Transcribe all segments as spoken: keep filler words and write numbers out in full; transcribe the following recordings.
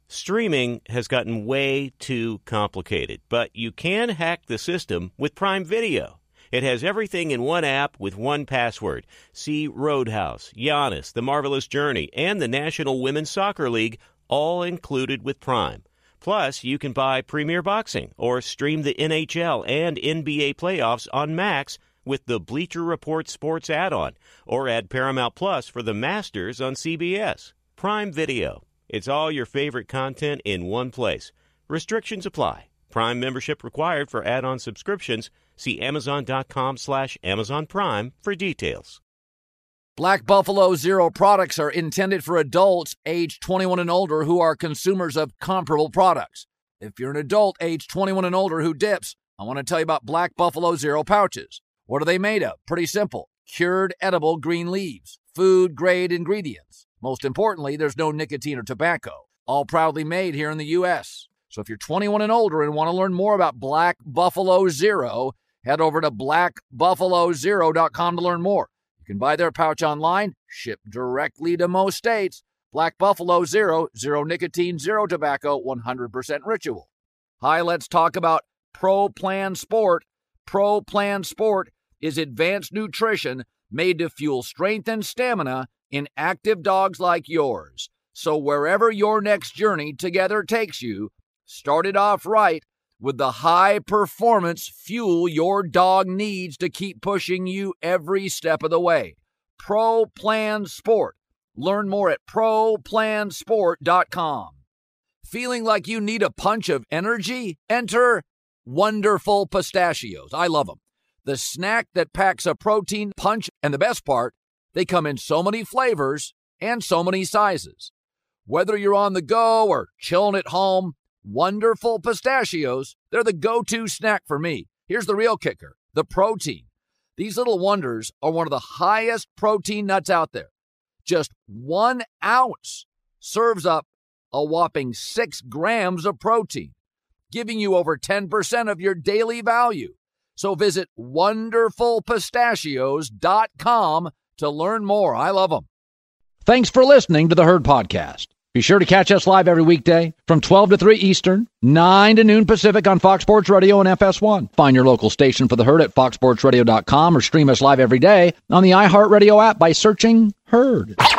Streaming has gotten way too complicated, but you can hack the system with Prime Video. It has everything in one app with one password. See Roadhouse, Giannis, The Marvelous Journey, and the National Women's Soccer League, all included with Prime. Plus, you can buy Premier Boxing or stream the N H L and N B A playoffs on Max with the Bleacher Report Sports add-on, or add Paramount Plus for the Masters on C B S. Prime Video. It's all your favorite content in one place. Restrictions apply. Prime membership required for add-on subscriptions. See Amazon.com slash Amazon Prime for details. Black Buffalo Zero products are intended for adults age twenty-one and older who are consumers of comparable products. If you're an adult age twenty-one and older who dips, I want to tell you about Black Buffalo Zero pouches. What are they made of? Pretty simple. Cured edible green leaves. Food-grade ingredients. Most importantly, there's no nicotine or tobacco. All proudly made here in the U S So if you're twenty-one and older and want to learn more about Black Buffalo Zero, head over to black buffalo zero dot com to learn more. You can buy their pouch online, shipped directly to most states. Black Buffalo Zero, zero nicotine, zero tobacco, one hundred percent ritual. Hi, let's talk about Pro Plan Sport. Pro Plan Sport is advanced nutrition made to fuel strength and stamina in active dogs like yours. So wherever your next journey together takes you, start it off right with the high-performance fuel your dog needs to keep pushing you every step of the way. Pro Plan Sport. Learn more at pro plan sport dot com. Feeling like you need a punch of energy? Enter Wonderful Pistachios. I love them. The snack that packs a protein punch, and the best part, they come in so many flavors and so many sizes. Whether you're on the go or chilling at home, Wonderful Pistachios, they're the go-to snack for me. Here's the real kicker, the protein. These little wonders are one of the highest protein nuts out there. Just one ounce serves up a whopping six grams of protein, giving you over ten percent of your daily value. So visit wonderful pistachios dot com to learn more. I love them. Thanks for listening to the Herd Podcast. Be sure to catch us live every weekday from twelve to three Eastern, nine to noon Pacific on Fox Sports Radio and F S one. Find your local station for the Herd at fox sports radio dot com or stream us live every day on the iHeartRadio app by searching Herd. Now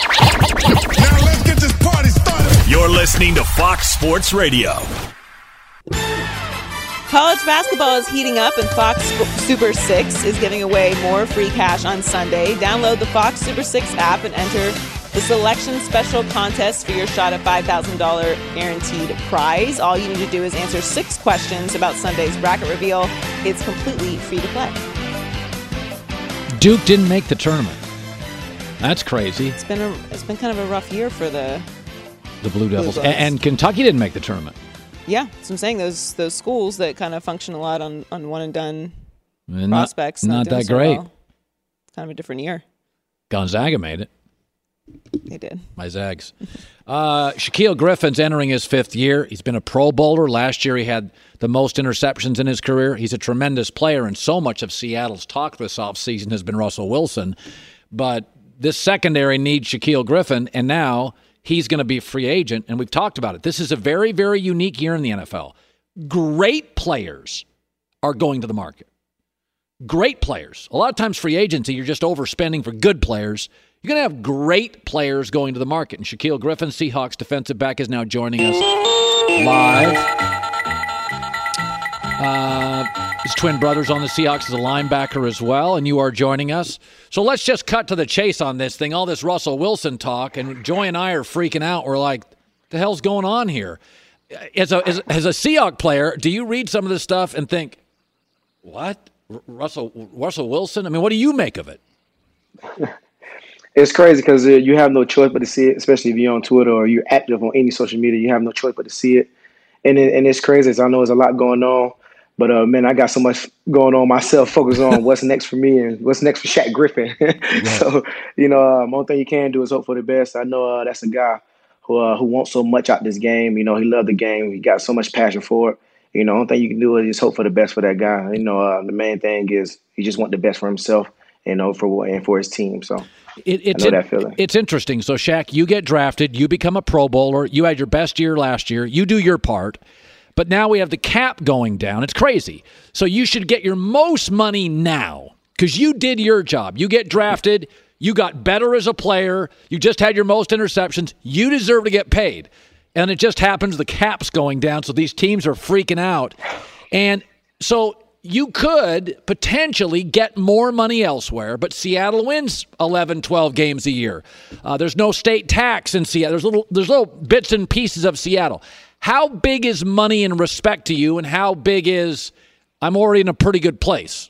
let's get this party started. You're listening to Fox Sports Radio. College basketball is heating up, and Fox Super six is giving away more free cash on Sunday. Download the Fox Super six app and enter the selection special contest for your shot at five thousand dollars guaranteed prize. All you need to do is answer six questions about Sunday's bracket reveal. It's completely free to play. Duke didn't make the tournament. That's crazy. It's been a, it's been kind of a rough year for the the Blue Devils. Blue and, and Kentucky didn't make the tournament. Yeah, that's what I'm saying. Those those schools that kind of function a lot on, on one and done not, prospects. Not, not that so great. Well. It's kind of a different year. Gonzaga made it. They did. My Zags. uh, Shaquille Griffin's entering his fifth year. He's been a Pro Bowler. Last year he had the most interceptions in his career. He's a tremendous player, and so much of Seattle's talk this offseason has been Russell Wilson. But this secondary needs Shaquille Griffin, and now he's going to be a free agent, and we've talked about it. This is a very, very unique year in the N F L. Great players are going to the market. Great players. A lot of times free agency, you're just overspending for good players. You're going to have great players going to the market. And Shaquille Griffin, Seahawks defensive back, is now joining us live. Uh, his twin brother's on the Seahawks as a linebacker as well, and you are joining us. So let's just cut to the chase on this thing, all this Russell Wilson talk, and Joy and I are freaking out. We're like, the hell's going on here? As a, as, as a Seahawks player, do you read some of this stuff and think, what? R- Russell Russell Wilson? I mean, what do you make of it? It's crazy because uh, you have no choice but to see it, especially if you're on Twitter or you're active on any social media. You have no choice but to see it. And it, and it's crazy. As I know there's a lot going on. But, uh, man, I got so much going on myself, focus on what's next for me and what's next for Shaq Griffin. Right. So, you know, um, one thing you can do is hope for the best. I know uh, that's a guy who uh, who wants so much out this game. You know, he loved the game. He got so much passion for it. You know, the only thing you can do is just hope for the best for that guy. You know, uh, the main thing is he just want the best for himself you know, for and for his team. So it, it's I know in, that feeling. It's interesting. So, Shaq, you get drafted, you become a Pro Bowler, you had your best year last year, you do your part, but now we have the cap going down. It's crazy. So you should get your most money now because you did your job. You get drafted, you got better as a player, you just had your most interceptions, you deserve to get paid. And it just happens the cap's going down, so these teams are freaking out. And so you could potentially get more money elsewhere, but Seattle wins eleven, twelve games a year. Uh, there's no state tax in Seattle. There's little, there's little bits and pieces of Seattle. How big is money in respect to you, and how big is I'm already in a pretty good place?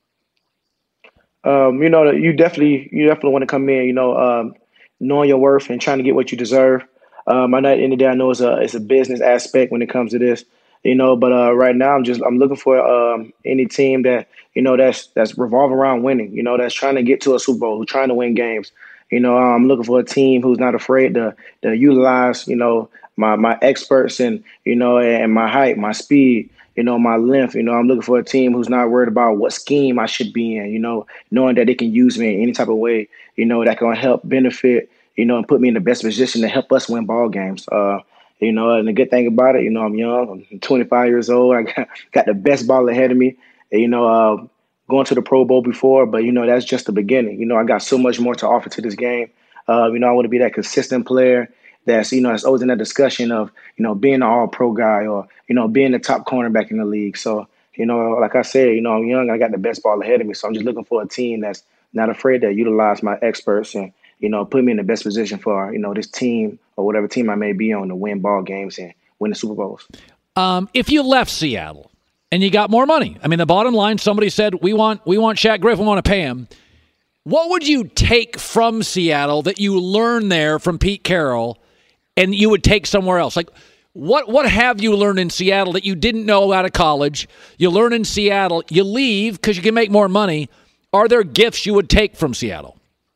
Um, you know, you definitely you definitely want to come in, you know, um, knowing your worth and trying to get what you deserve. Um, I know at the end of the day, I know it's a it's a business aspect when it comes to this, you know. But uh, right now, I'm just I'm looking for um, any team that you know that's that's revolving around winning, you know, that's trying to get to a Super Bowl, who's trying to win games. You know, I'm looking for a team who's not afraid to to utilize, you know, my my experts and you know and my height, my speed, you know, my length. You know, I'm looking for a team who's not worried about what scheme I should be in. You know, knowing that they can use me in any type of way, you know, that can help benefit. You know, and put me in the best position to help us win ball games. Uh, you know, and the good thing about it, you know, I'm young. I'm twenty-five years old. I got, got the best ball ahead of me. And, you know, uh, going to the Pro Bowl before, but, you know, that's just the beginning. You know, I got so much more to offer to this game. Uh, you know, I want to be that consistent player that's, you know, that's always in that discussion of, you know, being an all-pro guy or, you know, being the top cornerback in the league. So, you know, like I said, you know, I'm young. I got the best ball ahead of me. So I'm just looking for a team that's not afraid to utilize my experts and, you know, put me in the best position for, you know, this team or whatever team I may be on to win ball games and win the Super Bowls. Um, if you left Seattle and you got more money, I mean, the bottom line, somebody said, we want we want Shaq Griffin, we want to pay him. What would you take from Seattle that you learned there from Pete Carroll and you would take somewhere else? Like, what what have you learned in Seattle that you didn't know out of college? You learn in Seattle, you leave because you can make more money. Are there gifts you would take from Seattle?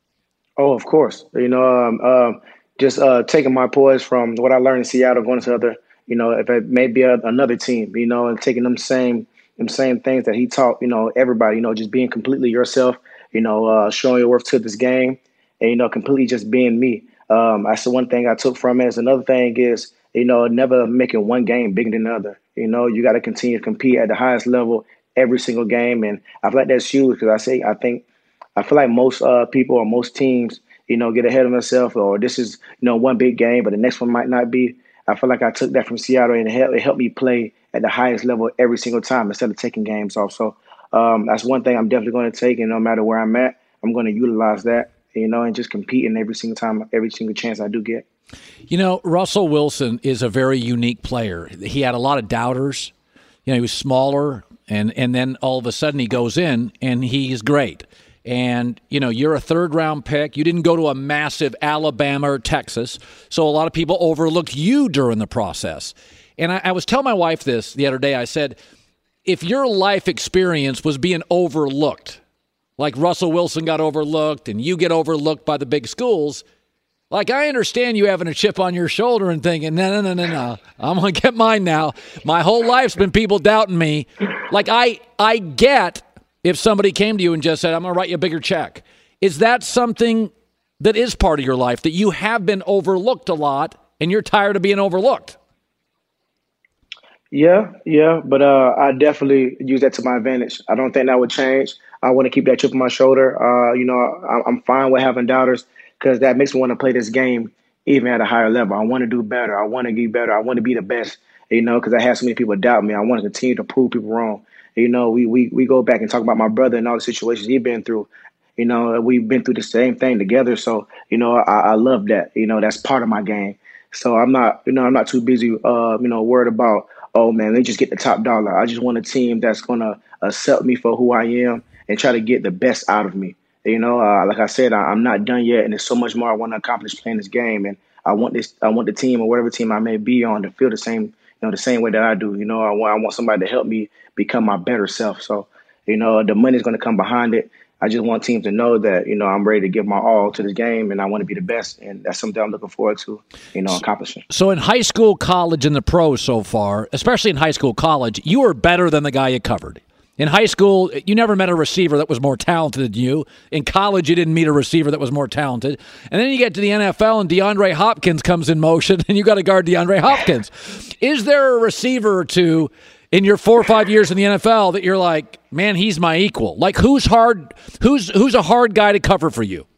Oh, of course. You know, um, um, just uh, taking my poise from what I learned in Seattle, going to other, you know, if it may be a, another team, you know, and taking them same them same things that he taught, you know, everybody, you know, just being completely yourself, you know, uh, showing your worth to this game and, you know, completely just being me. Um, that's the one thing I took from it. Another thing is, you know, never making one game bigger than another. You know, you got to continue to compete at the highest level every single game. And I feel like that's huge because I say, I think, I feel like most uh, people or most teams, you know, get ahead of themselves or this is, you know, one big game, but the next one might not be. I feel like I took that from Seattle and it helped, it helped me play at the highest level every single time instead of taking games off. So um, that's one thing I'm definitely going to take. And no matter where I'm at, I'm going to utilize that, you know, and just compete in every single time, every single chance I do get. You know, Russell Wilson is a very unique player. He had a lot of doubters. You know, he was smaller, and, and then all of a sudden he goes in and he's great. And, you know, you're a third-round pick. You didn't go to a massive Alabama or Texas, so a lot of people overlooked you during the process. And I, I was telling my wife this the other day. I said, if your life experience was being overlooked, like Russell Wilson got overlooked and you get overlooked by the big schools, like I understand you having a chip on your shoulder and thinking, no, no, no, no, no, I'm going to get mine now. My whole life's been people doubting me. Like I, I get if somebody came to you and just said, I'm going to write you a bigger check. Is that something that is part of your life, that you have been overlooked a lot and you're tired of being overlooked? Yeah, yeah, but uh, I definitely use that to my advantage. I don't think that would change. I want to keep that chip on my shoulder. Uh, you know, I, I'm fine with having doubters because that makes me want to play this game even at a higher level. I want to do better. I want to get better. I want to be the best, you know, because I have so many people doubt me. I want to continue to prove people wrong. You know, we, we we go back and talk about my brother and all the situations he's been through. You know, we've been through the same thing together. So, you know, I, I love that. You know, that's part of my game. So I'm not, you know, I'm not too busy, uh, you know, worried about, oh, man, they just get the top dollar. I just want a team that's going to accept me for who I am and try to get the best out of me. You know, uh, like I said, I, I'm not done yet. And there's so much more I want to accomplish playing this game. And I want this, I want the team or whatever team I may be on to feel the same, you know, the same way that I do. You know, I want, I want somebody to help me become my better self. So, you know, the money's going to come behind it. I just want teams to know that, you know, I'm ready to give my all to this game and I want to be the best. And that's something I'm looking forward to, you know, accomplishing. So in high school, college, and the pros so far, especially in high school, college, you were better than the guy you covered. In high school, you never met a receiver that was more talented than you. In college, you didn't meet a receiver that was more talented. And then you get to the N F L, and DeAndre Hopkins comes in motion, and you got to guard DeAndre Hopkins. Is there a receiver or two in your four or five years in the N F L that you're like, man, he's my equal? Like, who's hard? Who's who's a hard guy to cover for you?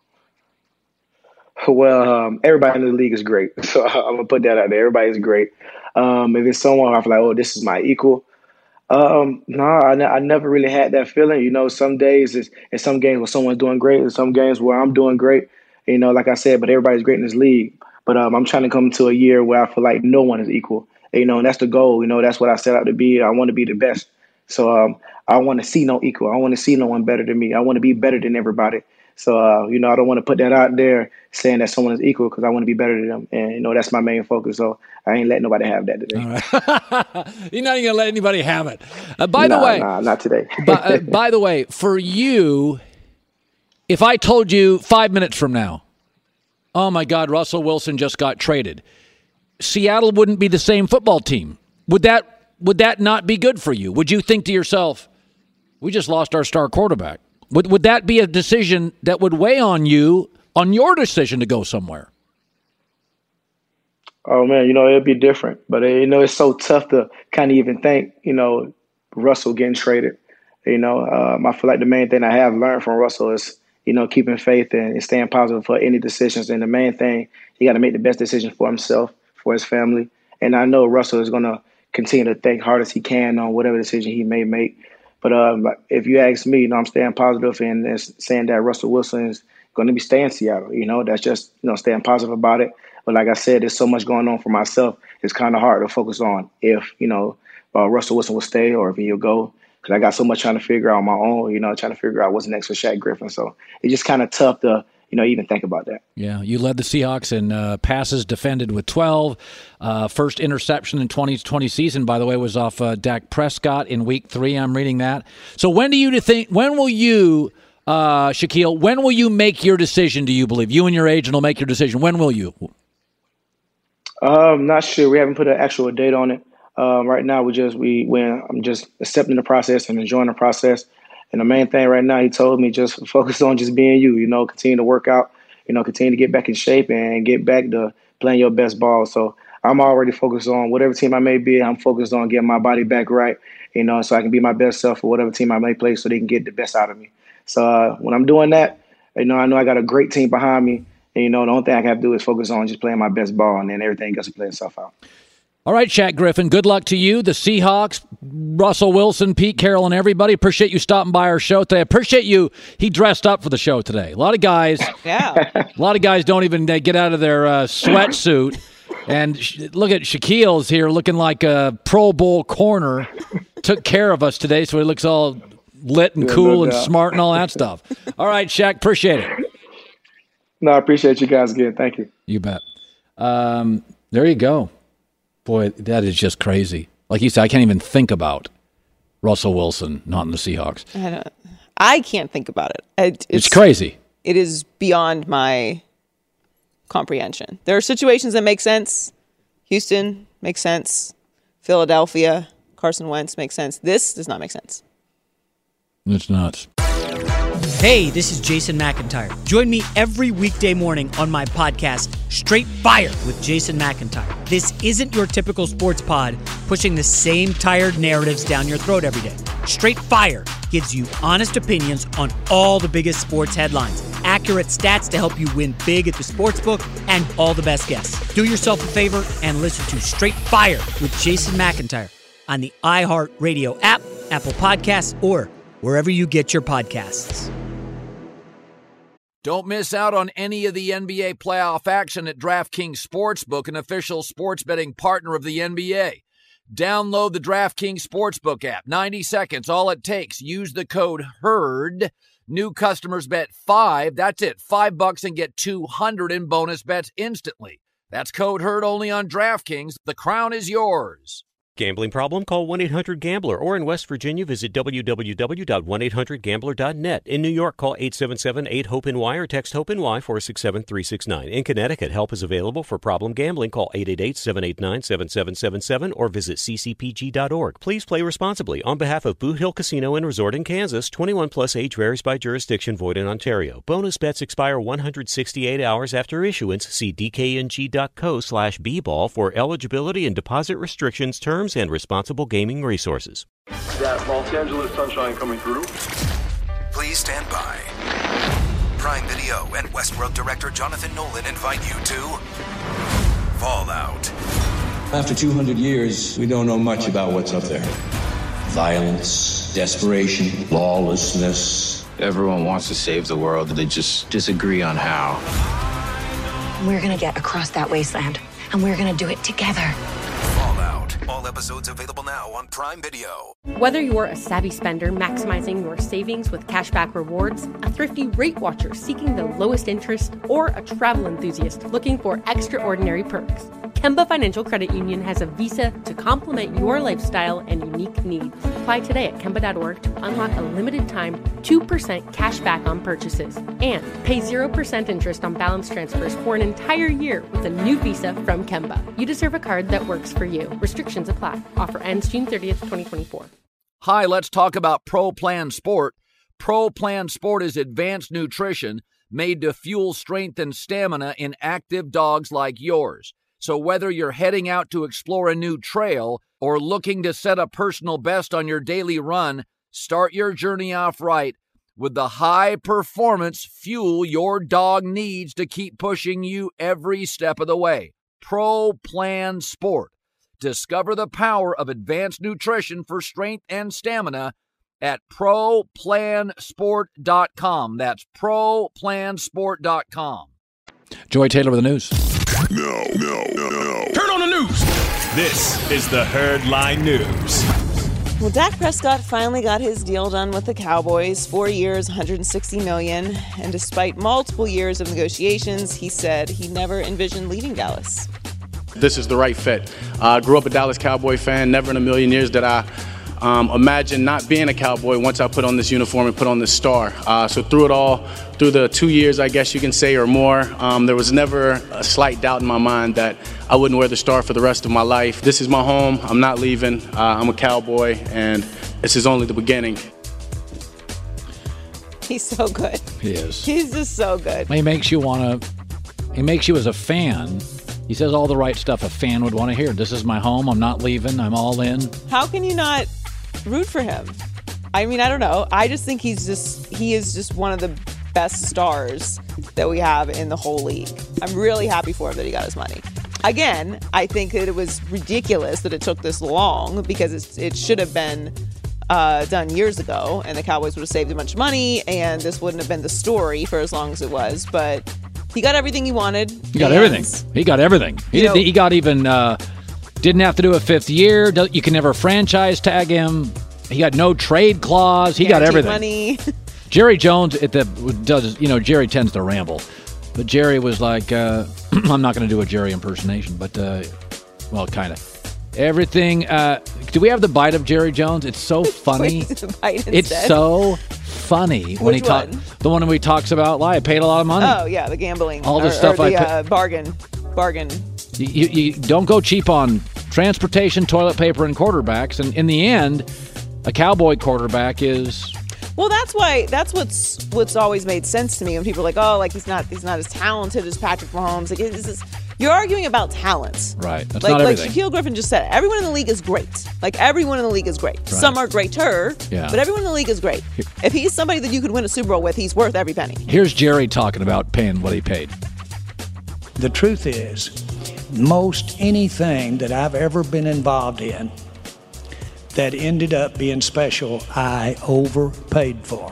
Well, um, everybody in the league is great, so I'm gonna put that out there. Everybody is great. Um, if it's someone I feel like, oh, this is my equal. Um, no, I, I never really had that feeling. You know, some days it's, it's some games where someone's doing great, and some games where I'm doing great. You know, like I said, but everybody's great in this league. But um, I'm trying to come to a year where I feel like no one is equal. You know, and that's the goal. You know, that's what I set out to be. I want to be the best. So um, I want to see no equal. I want to see no one better than me. I want to be better than everybody. So, uh, you know, I don't want to put that out there saying that someone is equal because I want to be better than them. And, you know, that's my main focus. So I ain't letting nobody have that today. All right. You're not even going to let anybody have it. Uh, by nah, the way. Nah, not today. by, uh, by the way, for you, if I told you five minutes from now, oh, my God, Russell Wilson just got traded, Seattle wouldn't be the same football team. Would that would that not be good for you? Would you think to yourself, we just lost our star quarterback? Would would that be a decision that would weigh on you, on your decision to go somewhere? Oh, man, you know, it'd be different. But, uh, you know, it's so tough to kind of even think, you know, Russell getting traded. You know, um, I feel like the main thing I have learned from Russell is, you know, keeping faith and, and staying positive for any decisions. And the main thing, he got to make the best decision for himself, for his family. And I know Russell is going to continue to think hard as he can on whatever decision he may make. But um, if you ask me, you know, I'm staying positive and, and saying that Russell Wilson is going to be staying in Seattle. You know, that's just, you know, staying positive about it. But like I said, there's so much going on for myself. It's kind of hard to focus on if, you know, uh, Russell Wilson will stay or if he'll go. Because I got so much trying to figure out on my own, you know, trying to figure out what's next for Shaq Griffin. So it's just kind of tough to, you know, even think about that. Yeah, you led the Seahawks in uh, passes defended with twelve. Uh, first interception in twenty twenty season, by the way, was off uh, Dak Prescott in week three. I'm reading that. So when do you think? When will you, uh, Shaquille? When will you make your decision? Do you believe you and your agent will make your decision? When will you? Um, not sure. We haven't put an actual date on it. Um, right now, we just we when I'm just accepting the process and enjoying the process. And the main thing right now, he told me just focus on just being you, you know, continue to work out, you know, continue to get back in shape and get back to playing your best ball. So I'm already focused on whatever team I may be. I'm focused on getting my body back right, you know, so I can be my best self for whatever team I may play so they can get the best out of me. So uh, when I'm doing that, you know, I know I got a great team behind me. And, you know, the only thing I have to do is focus on just playing my best ball and then everything gets to play itself out. All right, Shaq Griffin, good luck to you, the Seahawks, Russell Wilson, Pete Carroll, and everybody. Appreciate you stopping by our show today. Appreciate you. He dressed up for the show today. A lot of guys, yeah. A lot of guys don't even uh, get out of their uh, sweatsuit. And sh- look at Shaquille's here looking like a Pro Bowl corner. Took care of us today, so he looks all lit and cool yeah, no and doubt. Smart and all that stuff. All right, Shaq, appreciate it. No, I appreciate you guys again. Thank you. You bet. Um, there you go. Boy, that is just crazy. Like you said, I can't even think about Russell Wilson not in the Seahawks. I don't. I can't think about it. it it's, it's crazy. It is beyond my comprehension. There are situations that make sense. Houston makes sense. Philadelphia, Carson Wentz makes sense. This does not make sense. It's nuts. Hey, this is Jason McIntyre. Join me every weekday morning on my podcast, Straight Fire with Jason McIntyre. This isn't your typical sports pod pushing the same tired narratives down your throat every day. Straight Fire gives you honest opinions on all the biggest sports headlines, accurate stats to help you win big at the sportsbook, and all the best guests. Do yourself a favor and listen to Straight Fire with Jason McIntyre on the iHeartRadio app, Apple Podcasts, or wherever you get your podcasts. Don't miss out on any of the N B A playoff action at DraftKings Sportsbook, an official sports betting partner of the N B A. Download the DraftKings Sportsbook app. ninety seconds, all it takes. Use the code HERD. New customers bet five. That's it. Five bucks and get two hundred in bonus bets instantly. That's code HERD only on DraftKings. The crown is yours. Gambling problem? Call one eight hundred gambler, or in West Virginia, visit w w w dot one eight hundred gambler dot net. In New York, call eight seven seven eight hope N Y or text HOPE-NY four six seven three six nine. In Connecticut, help is available for problem gambling. Call eight eight eight seven eight nine seven seven seven seven or visit c c p g dot org. Please play responsibly. On behalf of Boot Hill Casino and Resort in Kansas, twenty-one plus age varies by jurisdiction, void in Ontario. Bonus bets expire one hundred sixty-eight hours after issuance. See d k n g dot co slash b ball for eligibility and deposit restrictions, terms, and responsible gaming resources. That Los Angeles sunshine coming through. Please stand by. Prime Video and Westworld director Jonathan Nolan invite you to Fallout. After two hundred years, we don't know much about what's up there. Violence, desperation, lawlessness. Everyone wants to save the world, they just disagree on how. We're gonna get across that wasteland, and we're gonna do it together. Fallout. All episodes available now on Prime Video. Whether you're a savvy spender maximizing your savings with cashback rewards, a thrifty rate watcher seeking the lowest interest, or a travel enthusiast looking for extraordinary perks, Kemba Financial Credit Union has a visa to complement your lifestyle and unique needs. Apply today at Kemba dot org to unlock a limited-time two percent cash back on purchases and pay zero percent interest on balance transfers for an entire year with a new visa from Kemba. You deserve a card that works for you. Restrictions apply. Offer ends June thirtieth, twenty twenty-four. Hi, let's talk about Pro Plan Sport. Pro Plan Sport is advanced nutrition made to fuel strength and stamina in active dogs like yours. So whether you're heading out to explore a new trail or looking to set a personal best on your daily run, start your journey off right with the high-performance fuel your dog needs to keep pushing you every step of the way. Pro Plan Sport. Discover the power of advanced nutrition for strength and stamina at pro plan sport dot com. That's pro plan sport dot com. Joy Taylor with the news. No, no, no, no. Turn on the news. This is the Herdline News. Well, Dak Prescott finally got his deal done with the Cowboys. Four years, one hundred sixty million dollars. And despite multiple years of negotiations, he said he never envisioned leaving Dallas. This is the right fit. I uh, grew up a Dallas Cowboy fan. Never in a million years did I um, imagine not being a Cowboy once I put on this uniform and put on this star. Uh, so through it all, through the two years, I guess you can say, or more, um, there was never a slight doubt in my mind that I wouldn't wear the star for the rest of my life. This is my home. I'm not leaving. Uh, I'm a Cowboy, and this is only the beginning. He's so good. He is. He's just so good. He makes you want to, he makes you as a fan. He says all the right stuff a fan would want to hear. This is my home. I'm not leaving. I'm all in. How can you not root for him? I mean, I don't know. I just think he's just, he is just one of the best stars that we have in the whole league. I'm really happy for him that he got his money. Again, I think that it was ridiculous that it took this long because it's, it should have been uh, done years ago and the Cowboys would have saved a bunch of money and this wouldn't have been the story for as long as it was. But he got everything he wanted. He got everything. He got everything. He, did, know, he got even, uh, didn't have to do a fifth year. You can never franchise tag him. He got no trade clause. He got everything. Money. Jerry Jones, at the does you know, Jerry tends to ramble. But Jerry was like, uh, I'm not going to do a Jerry impersonation, but, uh, well, kind of. Everything. Uh, do we have the bite of Jerry Jones? It's so funny. It's so funny when Which he talks. The one when he talks about, "I paid a lot of money." Oh yeah, the gambling. All the or, stuff or I the, pa- uh, bargain, bargain. You, you, you don't go cheap on transportation, toilet paper, and quarterbacks. And in the end, a Cowboy quarterback is. Well, that's why. That's what's what's always made sense to me when people are like, "Oh, like he's not he's not as talented as Patrick Mahomes." Like, it's just, you're arguing about talent, right? That's like not like everything. Shaquille Griffin just said, everyone in the league is great. Like everyone in the league is great. Right. Some are greater, yeah. but everyone in the league is great. Here. If he's somebody that you could win a Super Bowl with, he's worth every penny. Here's Jerry talking about paying what he paid. The truth is, most anything that I've ever been involved in that ended up being special, I overpaid for.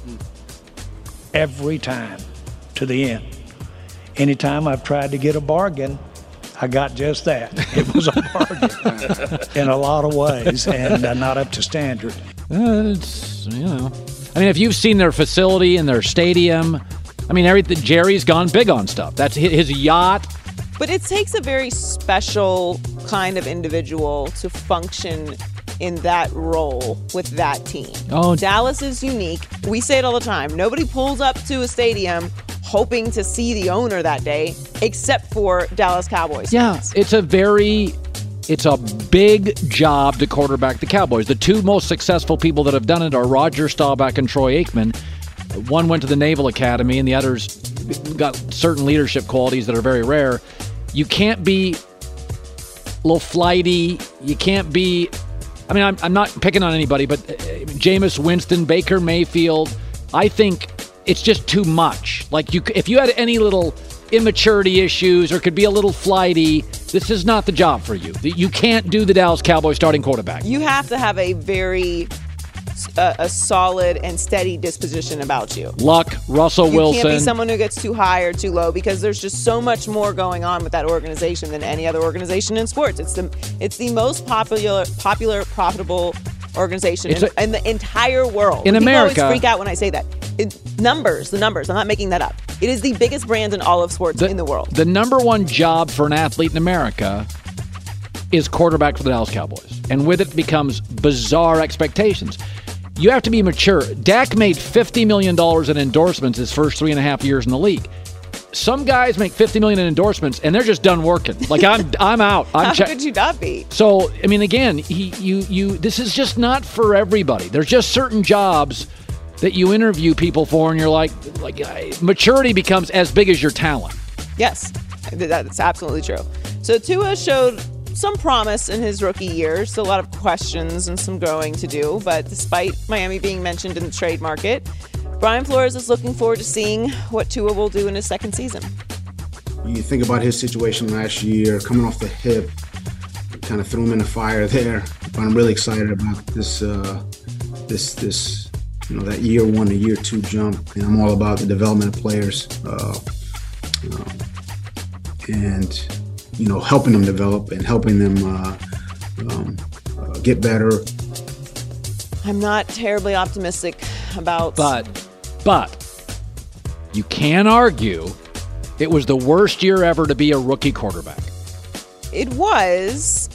Every time, to the end. Anytime I've tried to get a bargain, I got just that. It was a bargain in a lot of ways, and uh, not up to standard. Uh, it's, you know. I mean, if you've seen their facility and their stadium, I mean, everything. Jerry's gone big on stuff. That's his yacht. But it takes a very special kind of individual to function in that role with that team. Oh. Dallas is unique. We say it all the time. Nobody pulls up to a stadium hoping to see the owner that day, except for Dallas Cowboys. Yeah, it's a very, it's a big job to quarterback the Cowboys. The two most successful people that have done it are Roger Staubach and Troy Aikman. One went to the Naval Academy, and the other's got certain leadership qualities that are very rare. You can't be a little flighty. You can't be... I mean, I'm, I'm not picking on anybody, but uh, Jameis Winston, Baker Mayfield, I think it's just too much. Like, you, if you had any little immaturity issues or could be a little flighty, this is not the job for you. You can't do the Dallas Cowboys starting quarterback. You have to have a very uh, a solid and steady disposition about you. Luck, Russell you Wilson. You can't be someone who gets too high or too low because there's just so much more going on with that organization than any other organization in sports. It's the it's the most popular, popular, profitable organization in, a, in the entire world. In People America. always freak out when I say that. It, numbers, the numbers. I'm not making that up. It is the biggest brand in all of sports the, in the world. The number one job for an athlete in America is quarterback for the Dallas Cowboys. And with it becomes bizarre expectations. You have to be mature. Dak made fifty million dollars in endorsements his first three and a half years in the league. Some guys make fifty million dollars in endorsements, and they're just done working. Like, I'm I'm out. I'm How che- could you not be? So, I mean, again, he, you you this is just not for everybody. There's just certain jobs that you interview people for, and you're like, like maturity becomes as big as your talent. Yes, that's absolutely true. So Tua showed some promise in his rookie year. Still a lot of questions and some growing to do. But despite Miami being mentioned in the trade market, Brian Flores is looking forward to seeing what Tua will do in his second season. You think about his situation last year, coming off the hip, kind of threw him in the fire there. But I'm really excited about this, uh, this, this, you know, that year one to year two jump. And I'm all about the development of players, uh, uh, and you know, helping them develop and helping them uh, um, uh, get better. I'm not terribly optimistic about. But, but you can argue it was the worst year ever to be a rookie quarterback. It was,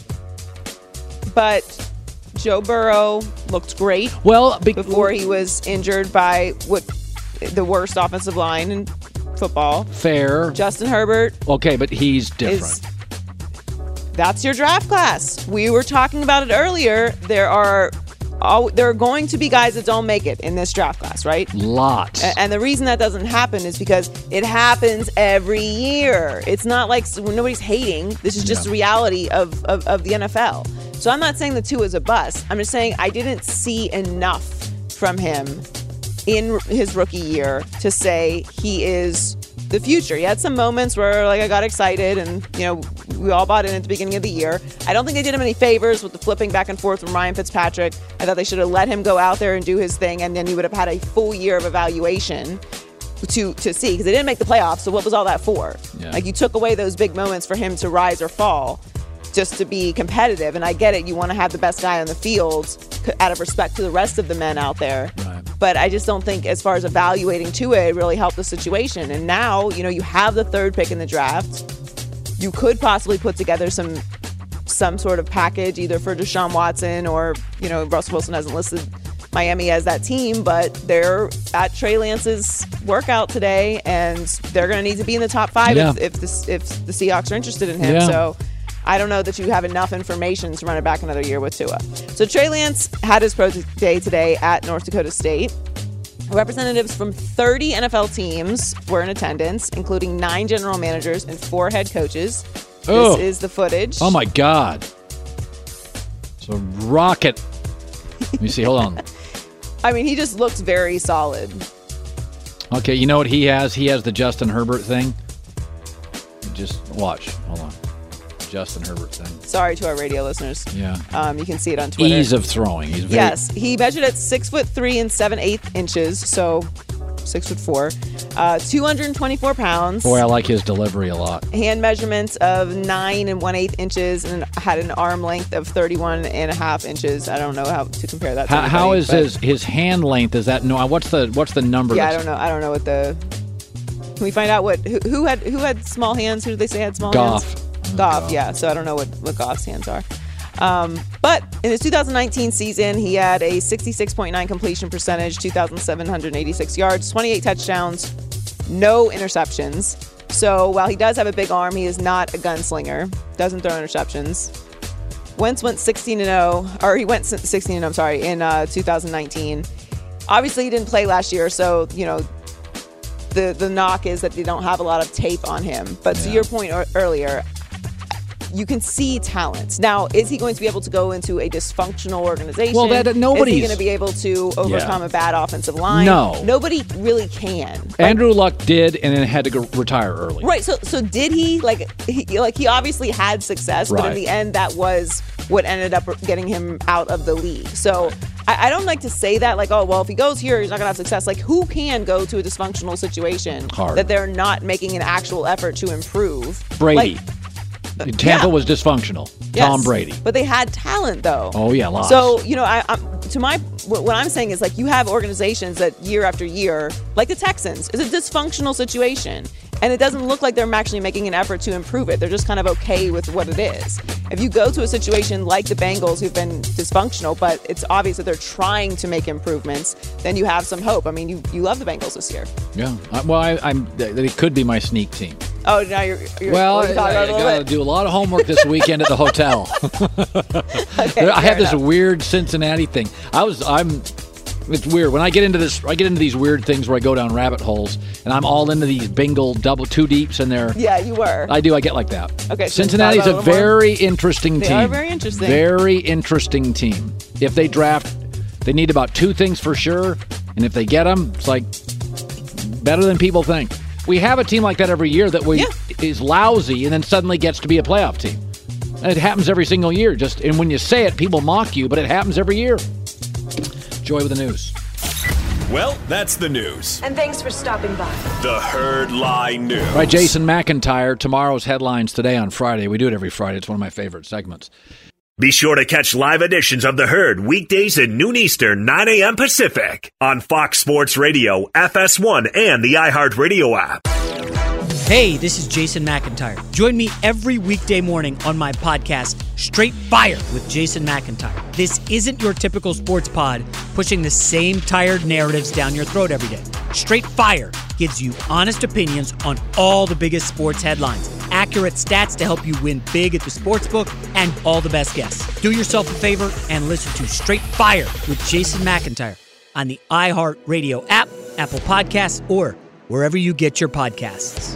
but Joe Burrow looked great. Well, be- before he was injured by what the worst offensive line in football. Fair. Justin Herbert. Okay, but he's different. Is, that's your draft class. We were talking about it earlier. There are all, there are going to be guys that don't make it in this draft class, right? Lots. And, and the reason that doesn't happen is because it happens every year. It's not like nobody's hating. This is just yeah. the reality of, of, of the N F L. So I'm not saying the two is a bust. I'm just saying I didn't see enough from him in his rookie year to say he is the future. He had some moments where like I got excited and, you know, we all bought in at the beginning of the year. I don't think they did him any favors with the flipping back and forth from Ryan Fitzpatrick. I thought they should have let him go out there and do his thing, and then he would have had a full year of evaluation to to see, because they didn't make the playoffs. So what was all that for? Yeah. Like, you took away those big moments for him to rise or fall just to be competitive. And I get it. You want to have the best guy on the field out of respect to the rest of the men out there. Right. But I just don't think, as far as evaluating Tua, it really helped the situation. And now, you know, you have the third pick in the draft. You could possibly put together some some sort of package either for Deshaun Watson or, you know, Russell Wilson hasn't listed Miami as that team, but they're at Trey Lance's workout today, and they're going to need to be in the top five yeah. if, if, the, if the Seahawks are interested in him. Yeah. So I don't know that you have enough information to run it back another year with Tua. So Trey Lance had his pro day today at North Dakota State. Representatives from thirty N F L teams were in attendance, including nine general managers and four head coaches. Oh. This is the footage. Oh, my God. It's a rocket. Let me see. Hold on. I mean, he just looks very solid. Okay, you know what he has? He has the Justin Herbert thing. Just watch. Hold on. Justin Herbert thing. Sorry to our radio listeners. Yeah. Um, you can see it on Twitter. Ease of throwing. He's very- yes, he measured at six foot three and seven eighths inches, so six foot four, uh, two hundred twenty-four pounds. Boy, I like his delivery a lot. Hand measurements of nine and one eighth inches, and had an arm length of thirty-one and a half inches. I don't know how to compare that. To How, anybody, how is but- his his hand length? Is that no? What's the what's the number? Yeah, I that's- don't know. I don't know what the Can we find out what who, who had who had small hands? Who did they say had small Goff. hands? Goff, yeah. So I don't know what, what Goff's hands are. Um, but in his two thousand nineteen season, he had a sixty-six point nine completion percentage, two thousand seven hundred eighty-six yards, twenty-eight touchdowns, no interceptions. So while he does have a big arm, he is not a gunslinger. Doesn't throw interceptions. Wentz went sixteen and oh, or he went sixteen and oh, I'm sorry, in uh, two thousand nineteen. Obviously, he didn't play last year, so, you know, the, the knock is that they don't have a lot of tape on him. But yeah. to your point or, earlier, you can see talent. Now, is he going to be able to go into a dysfunctional organization? Well, that nobody's... Is he going to be able to overcome yeah. a bad offensive line? No. Nobody really can. Like, Andrew Luck did, and then had to go retire early. Right. So, so did he? Like, he, like he obviously had success, right. but in the end, that was what ended up getting him out of the league. So, I, I don't like to say that, like, oh, well, if he goes here, he's not going to have success. Like, who can go to a dysfunctional situation Hard. that they're not making an actual effort to improve? Brady. Like, Tampa yeah. was dysfunctional. Yes. Tom Brady. But they had talent, though. Oh, yeah, lots. So, you know, I, I'm, to my, what I'm saying is, like, you have organizations that year after year, like the Texans, is a dysfunctional situation. And it doesn't look like they're actually making an effort to improve it. They're just kind of okay with what it is. If you go to a situation like the Bengals, who've been dysfunctional, but it's obvious that they're trying to make improvements, then you have some hope. I mean, you, you love the Bengals this year. Yeah. Uh, well, I, I'm. It could be my sneak team. Oh, now you're. you're well, you're I, I got to do a lot of homework this weekend at the hotel. okay, I have this enough. weird Cincinnati thing. I was. I'm. It's weird when I get into this. I get into these weird things where I go down rabbit holes, and I'm all into these Bengal double two deeps in there. Yeah, you were. I do. I get like that. Okay. So Cincinnati's a very more. interesting they team. They are very interesting. Very interesting team. If they draft, they need about two things for sure, and if they get them, it's like better than people think. We have a team like that every year that we yeah. is lousy and then suddenly gets to be a playoff team. And it happens every single year. Just and when you say it, people mock you, but it happens every year. Joy with the news. Well, that's the news. And thanks for stopping by. The Herd Lie News. All right, Jason McIntyre. Tomorrow's headlines today on Friday. We do it every Friday. It's one of my favorite segments. Be sure to catch live editions of The Herd weekdays at noon Eastern, nine a.m. Pacific on Fox Sports Radio, F S one, and the iHeartRadio app. Hey, this is Jason McIntyre. Join me every weekday morning on my podcast, Straight Fire with Jason McIntyre. This isn't your typical sports pod pushing the same tired narratives down your throat every day. Straight Fire gives you honest opinions on all the biggest sports headlines, accurate stats to help you win big at the sportsbook, and all the best guests. Do yourself a favor and listen to Straight Fire with Jason McIntyre on the iHeartRadio app, Apple Podcasts, or wherever you get your podcasts.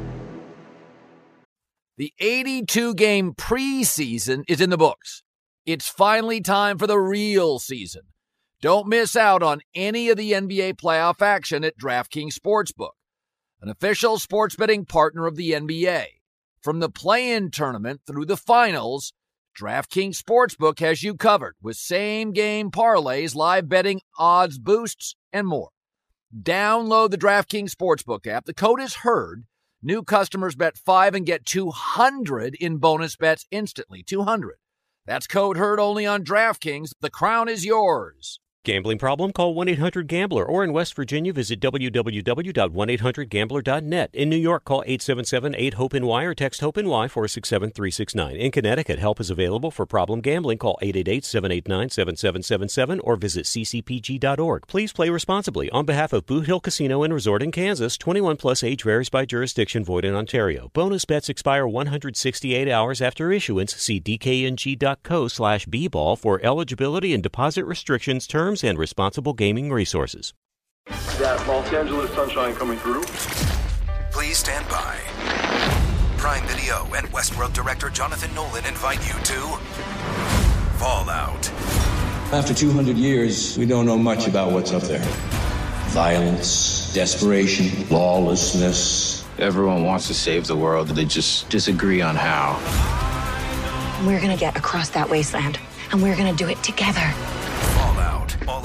The eighty-two game preseason is in the books. It's finally time for the real season. Don't miss out on any of the N B A playoff action at DraftKings Sportsbook, an official sports betting partner of the N B A. From the play-in tournament through the finals, DraftKings Sportsbook has you covered with same-game parlays, live betting, odds boosts, and more. Download the DraftKings Sportsbook app. The code is HERD. New customers bet five and get two hundred in bonus bets instantly. two hundred. That's code HERD only on DraftKings. The crown is yours. Gambling problem? Call one eight hundred gambler, or in West Virginia, visit w w w dot one eight hundred gambler dot net. In New York, call eight seven seven eight hope N Y or text HOPE-NY four six seven three six nine. In Connecticut, help is available for problem gambling. Call eight eight eight seven eight nine seven seven seven seven or visit c c p g dot org. Please play responsibly. On behalf of Boot Hill Casino and Resort in Kansas, twenty-one plus age varies by jurisdiction, void in Ontario. Bonus bets expire one hundred sixty-eight hours after issuance. See d k n g dot co slash b ball for eligibility and deposit restrictions, terms, and responsible gaming resources. That Los Angeles sunshine coming through. Please stand by. Prime Video and Westworld director Jonathan Nolan invite you to Fallout. After two hundred years, we don't know much about what's up there. Violence, desperation, lawlessness. Everyone wants to save the world, they just disagree on how. We're gonna get across that wasteland, and we're gonna do it together. Fallout. All episodes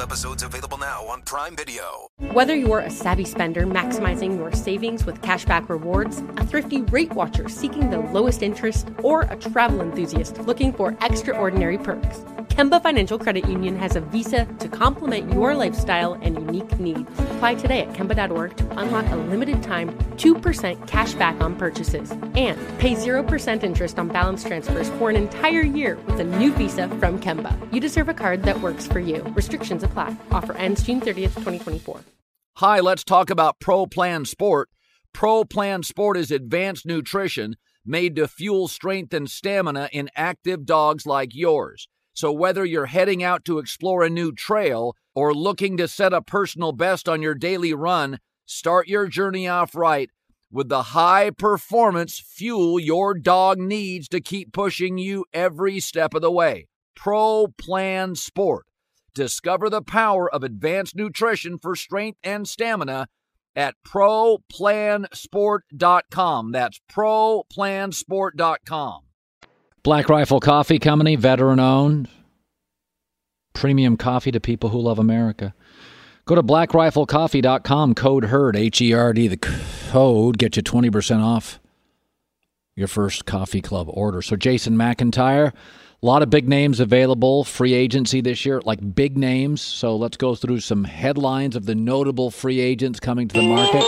episodes available now on Prime Video. Whether you're a savvy spender maximizing your savings with cashback rewards, a thrifty rate watcher seeking the lowest interest, or a travel enthusiast looking for extraordinary perks, Kemba Financial Credit Union has a visa to complement your lifestyle and unique needs. Apply today at Kemba dot org to unlock a limited time two percent cash back on purchases and pay zero percent interest on balance transfers for an entire year with a new visa from Kemba. You deserve a card that works for you. Restrictions apply. Offer ends June thirtieth, twenty twenty-four. Hi, let's talk about Pro Plan Sport. Pro Plan Sport is advanced nutrition made to fuel strength and stamina in active dogs like yours. So whether you're heading out to explore a new trail or looking to set a personal best on your daily run, start your journey off right with the high performance fuel your dog needs to keep pushing you every step of the way. Pro Plan Sport. Discover the power of advanced nutrition for strength and stamina at pro plan sport dot com. That's pro plan sport dot com. Black Rifle Coffee Company, veteran-owned. Premium coffee to people who love America. Go to black rifle coffee dot com, code HERD, H E R D. The code gets you twenty percent off your first coffee club order. So Jason McIntyre, a lot of big names available, free agency this year, like big names. So let's go through some headlines of the notable free agents coming to the market.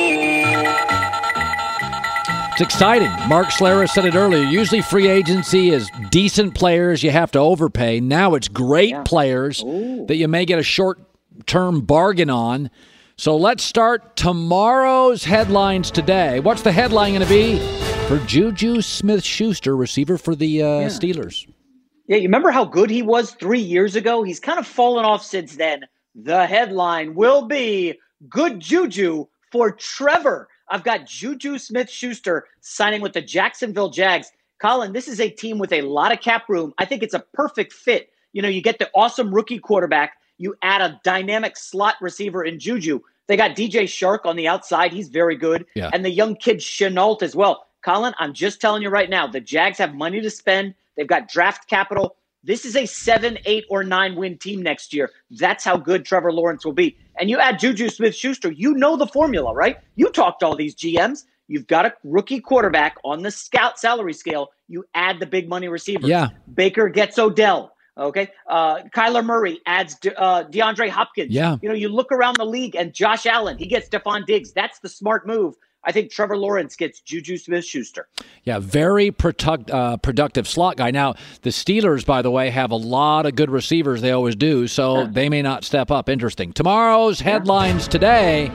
It's exciting. Mark Schlereth said it earlier. Usually free agency is decent players you have to overpay. Now it's great yeah. players Ooh. that you may get a short-term bargain on. So let's start tomorrow's headlines today. What's the headline going to be for Juju Smith-Schuster, receiver for the uh, yeah. Steelers? Yeah, you remember how good he was three years ago? He's kind of fallen off since then. The headline will be good Juju for Trevor. I've got Juju Smith-Schuster signing with the Jacksonville Jags. Colin, this is a team with a lot of cap room. I think it's a perfect fit. You know, you get the awesome rookie quarterback. You add a dynamic slot receiver in Juju. They got D J Shark on the outside. He's very good. Yeah. And the young kid Chenault as well. Colin, I'm just telling you right now, the Jags have money to spend. They've got draft capital. This is a seven, eight, or nine win team next year. That's how good Trevor Lawrence will be. And you add Juju Smith-Schuster, you know the formula, right? You talked to all these G Ms. You've got a rookie quarterback on the scout salary scale. You add the big money receivers. Yeah. Baker gets Odell. Okay. Uh, Kyler Murray adds De- uh, DeAndre Hopkins. Yeah. You know, you look around the league and Josh Allen, he gets Stephon Diggs. That's the smart move. I think Trevor Lawrence gets Juju Smith-Schuster. Yeah, very product, uh, productive slot guy. Now, the Steelers, by the way, have a lot of good receivers. They always do, so yeah. they may not step up. Interesting. Tomorrow's headlines today.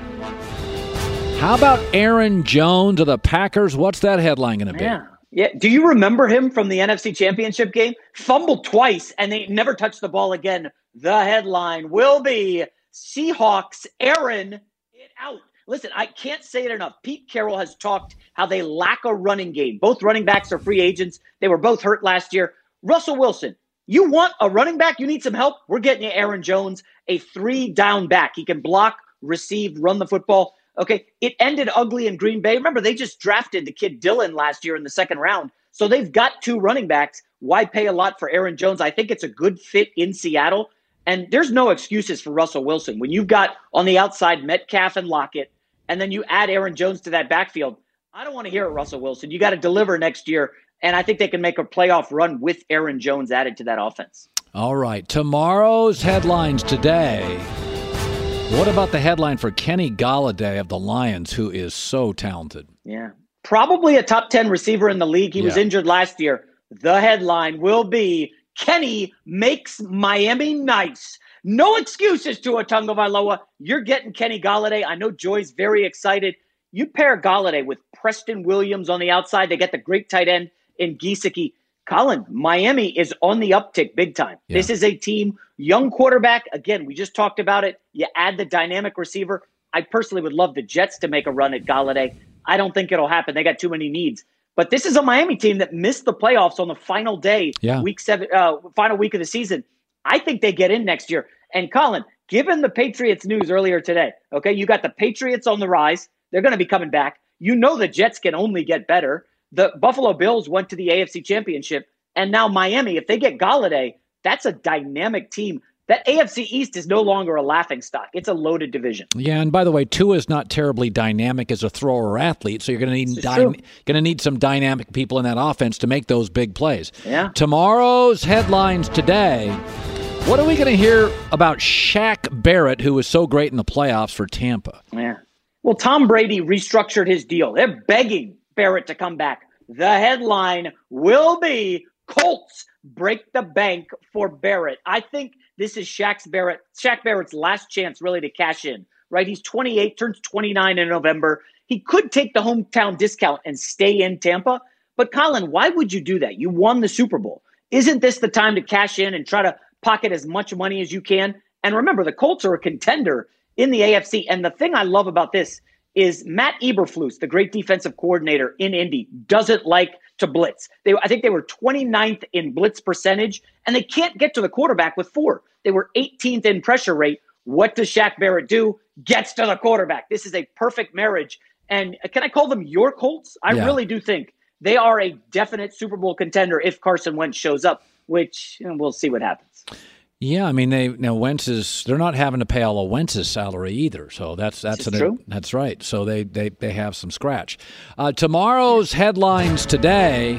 How about Aaron Jones of the Packers? What's that headline going to be? Yeah. Yeah. Do you remember him from the N F C Championship game? Fumbled twice, and they never touched the ball again. The headline will be Seahawks Aaron it out. Listen, I can't say it enough. Pete Carroll has talked how they lack a running game. Both running backs are free agents. They were both hurt last year. Russell Wilson, you want a running back? You need some help? We're getting you Aaron Jones, a three-down back. He can block, receive, run the football. Okay, it ended ugly in Green Bay. Remember, they just drafted the kid Dillon last year in the second round. So they've got two running backs. Why pay a lot for Aaron Jones? I think it's a good fit in Seattle. And there's no excuses for Russell Wilson. When you've got on the outside Metcalf and Lockett, and then you add Aaron Jones to that backfield, I don't want to hear it, Russell Wilson. You got to deliver next year, and I think they can make a playoff run with Aaron Jones added to that offense. All right, tomorrow's headlines today. What about the headline for Kenny Golladay of the Lions, who is so talented? Yeah, probably a top ten receiver in the league. He yeah. was injured last year. The headline will be Kenny makes Miami nice. No excuses to Tua Tagovailoa. You're getting Kenny Golladay. I know Joy's very excited. You pair Golladay with Preston Williams on the outside. They get the great tight end in Gesicki. Colin, Miami is on the uptick big time. Yeah. This is a team, young quarterback. Again, we just talked about it. You add the dynamic receiver. I personally would love the Jets to make a run at Golladay. I don't think it'll happen. They got too many needs. But this is a Miami team that missed the playoffs on the final day, yeah. week seven, uh, final week of the season. I think they get in next year. And Colin, given the Patriots news earlier today, okay, you got the Patriots on the rise. They're going to be coming back. You know the Jets can only get better. The Buffalo Bills went to the A F C Championship. And now Miami, if they get Golladay, that's a dynamic team. that A F C East is no longer a laughingstock. It's a loaded division. Yeah, and by the way, Tua is not terribly dynamic as a thrower or athlete, so you're going to need dy- going to need some dynamic people in that offense to make those big plays. Yeah. Tomorrow's headlines today. What are we going to hear about Shaq Barrett, who was so great in the playoffs for Tampa? Yeah. Well, Tom Brady restructured his deal. They're begging Barrett to come back. The headline will be Colts break the bank for Barrett. I think this is Shaq's Barrett, Shaq Barrett's last chance really to cash in, right? He's twenty-eight, turns twenty-nine in November. He could take the hometown discount and stay in Tampa. But Colin, why would you do that? You won the Super Bowl. Isn't this the time to cash in and try to pocket as much money as you can? And remember, the Colts are a contender in the A F C. And the thing I love about this is Matt Eberflus, the great defensive coordinator in Indy, doesn't like to blitz. They, I think they were twenty-ninth in blitz percentage, and they can't get to the quarterback with four. They were eighteenth in pressure rate. What does Shaq Barrett do? Gets to the quarterback. This is a perfect marriage. And can I call them your Colts? I yeah. really do think they are a definite Super Bowl contender if Carson Wentz shows up, which you know, we'll see what happens. Yeah, I mean, they now Wentz is they're not having to pay all of Wentz's salary either, so that's that's an, true. That's right. So they they, they have some scratch. Uh, tomorrow's headlines today.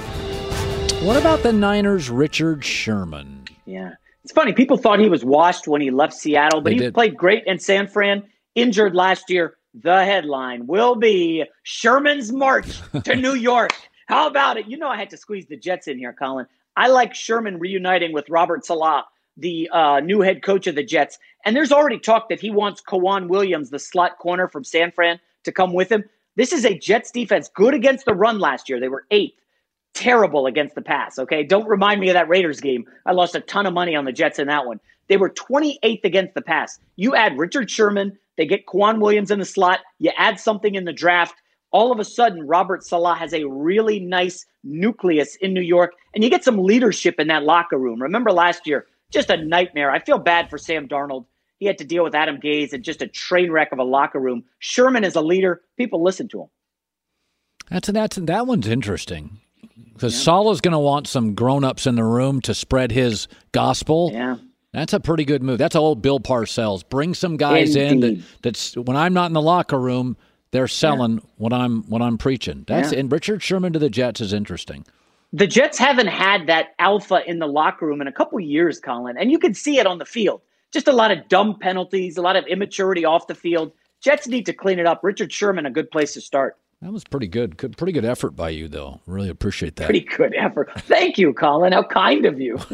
What about the Niners' Richard Sherman? Yeah, it's funny. People thought he was washed when he left Seattle, but They he did. played great in San Fran. Injured last year. The headline will be Sherman's march to New York. How about it? You know I had to squeeze the Jets in here, Colin. I like Sherman reuniting with Robert Saleh, the uh, new head coach of the Jets. And there's already talk that he wants Kwan Williams, the slot corner from San Fran, to come with him. This is a Jets defense good against the run last year. They were eighth. Terrible against the pass, okay? Don't remind me of that Raiders game. I lost a ton of money on the Jets in that one. They were twenty-eighth against the pass. You add Richard Sherman, they get Kwan Williams in the slot, you add something in the draft, all of a sudden Robert Saleh has a really nice nucleus in New York, and you get some leadership in that locker room. Remember last year, just a nightmare. I feel bad for Sam Darnold. He had to deal with Adam Gase and just a train wreck of a locker room. Sherman is a leader. People listen to him. That's that's that one's interesting because yeah. Saleh's going to want some grown-ups in the room to spread his gospel. Yeah. That's a pretty good move. That's old Bill Parcells. Bring some guys Indeed. in that, that's when I'm not in the locker room, they're selling yeah. what I'm what I'm preaching. That's Yeah. and Richard Sherman to the Jets is interesting. The Jets haven't had that alpha in the locker room in a couple years, Colin, and you can see it on the field. Just a lot of dumb penalties, a lot of immaturity off the field. Jets need to clean it up. Richard Sherman, a good place to start. That was pretty good. Good, pretty good effort by you, though. Really appreciate that. Pretty good effort. Thank you, Colin. How kind of you.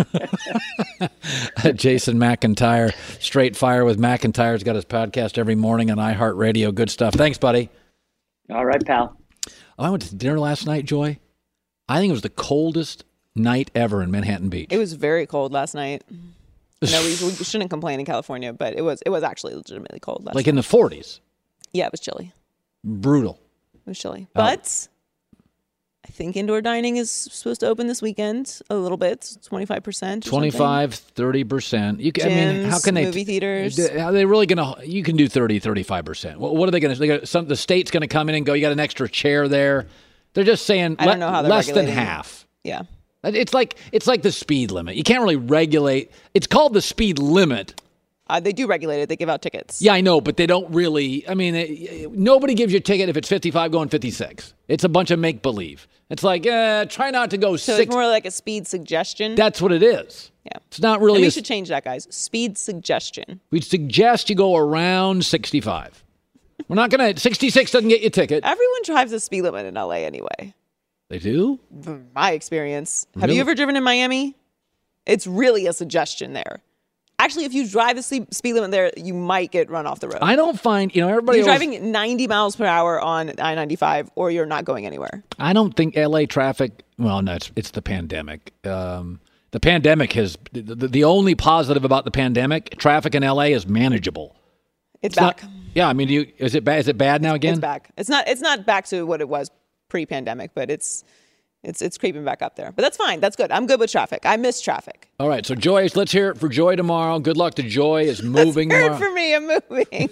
Jason McIntyre, Straight Fire with McIntyre's got his podcast every morning on iHeartRadio. Good stuff. Thanks, buddy. All right, pal. Oh, I went to dinner last night, Joy. I think it was the coldest night ever in Manhattan Beach. It was very cold last night. No, we, we shouldn't complain in California, but it was it was actually legitimately cold last like night. in the forties. Yeah, it was chilly. Brutal. It was chilly. But oh. I think indoor dining is supposed to open this weekend a little bit, twenty-five percent. twenty-five, thirty percent. You can, Gyms, I mean, how can they? Movie theaters. Are they really going to? You can do thirty, thirty-five percent. What, what are they going to? Some the state's going to come in and go. You got an extra chair there. They're just saying I don't know how they're less than regulating. half. Yeah. It's like it's like the speed limit. You can't really regulate. It's called the speed limit. Uh, they do regulate it. They give out tickets. Yeah, I know, but they don't really. I mean, it, nobody gives you a ticket if it's fifty-five going fifty-six. It's a bunch of make believe. It's like uh, try not to go So six. it's more like a speed suggestion. That's what it is. Yeah. It's not really. And we a, should change that, guys. Speed suggestion. We'd suggest you go around sixty-five. We're not going to. sixty-six doesn't get you a ticket. Everyone drives the speed limit in L A anyway. They do? From my experience. Have Really? you ever driven in Miami? It's really a suggestion there. Actually, if you drive the speed speed limit there, you might get run off the road. I don't find, you know, everybody. You're always, driving ninety miles per hour on I ninety-five, or you're not going anywhere. I don't think L A traffic. Well, no, it's, it's the pandemic. Um, the pandemic has the, the, the only positive about the pandemic. Traffic in L A is manageable. It's, It's back. not- yeah, I mean, do you, is it bad? Is it bad now again? It's back. It's not. It's not back to what it was pre-pandemic, but it's it's it's creeping back up there. But that's fine. That's good. I'm good with traffic. I miss traffic. All right, so Joy, let's hear it for Joy tomorrow. Good luck to Joy. Is moving Good tomorrow. for me. I'm moving,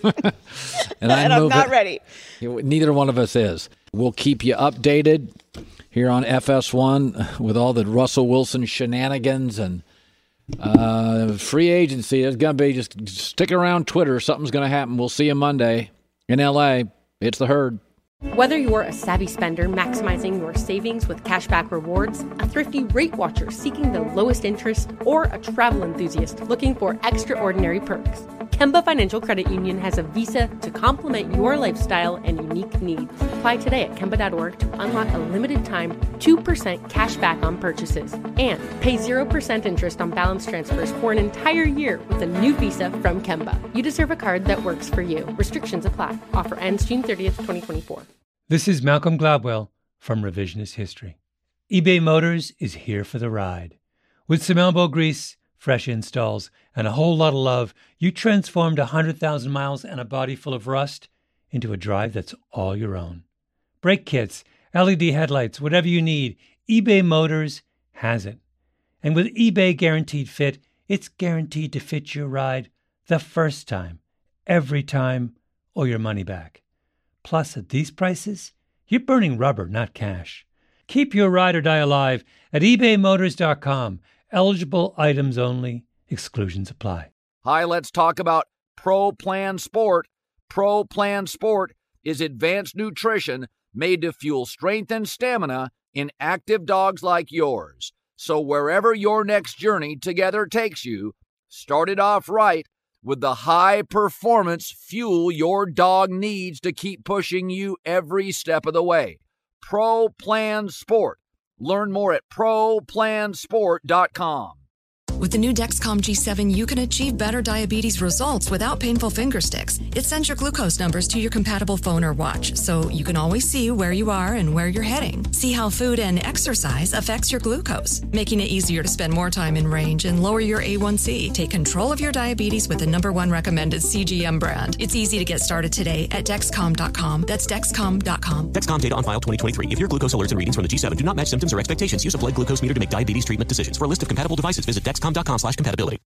and I'm, and I'm moving. not ready. Neither one of us is. We'll keep you updated here on F S one with all the Russell Wilson shenanigans and Uh, free agency. There's going to be just stick around Twitter. Something's going to happen. We'll see you Monday in L A. It's the Herd. Whether you're a savvy spender maximizing your savings with cashback rewards, a thrifty rate watcher seeking the lowest interest, or a travel enthusiast looking for extraordinary perks, Kemba Financial Credit Union has a visa to complement your lifestyle and unique needs. Apply today at Kemba dot org to unlock a limited-time two percent cash back on purchases and pay zero percent interest on balance transfers for an entire year with a new visa from Kemba. You deserve a card that works for you. Restrictions apply. Offer ends June thirtieth, twenty twenty-four. This is Malcolm Gladwell from Revisionist History. eBay Motors is here for the ride. With some elbow grease, fresh installs, and a whole lot of love, you transformed one hundred thousand miles and a body full of rust into a drive that's all your own. Brake kits, L E D headlights, whatever you need, eBay Motors has it. And with eBay Guaranteed Fit, it's guaranteed to fit your ride the first time, every time, or your money back. Plus, at these prices, you're burning rubber, not cash. Keep your ride or die alive at ebay motors dot com. Eligible items only. Exclusions apply. Hi, let's talk about Pro Plan Sport. Pro Plan Sport is advanced nutrition made to fuel strength and stamina in active dogs like yours. So wherever your next journey together takes you, start it off right with the high-performance fuel your dog needs to keep pushing you every step of the way. Pro Plan Sport. Learn more at pro plan sport dot com. With the new Dexcom G seven, you can achieve better diabetes results without painful finger sticks. It sends your glucose numbers to your compatible phone or watch, so you can always see where you are and where you're heading. See how food and exercise affects your glucose, making it easier to spend more time in range and lower your A one C. Take control of your diabetes with the number one recommended C G M brand. It's easy to get started today at Dexcom dot com. That's Dexcom dot com. Dexcom data on file twenty twenty-three. If your glucose alerts and readings from the G seven do not match symptoms or expectations, use a blood glucose meter to make diabetes treatment decisions. For a list of compatible devices, visit Dexcom dot com slash compatibility.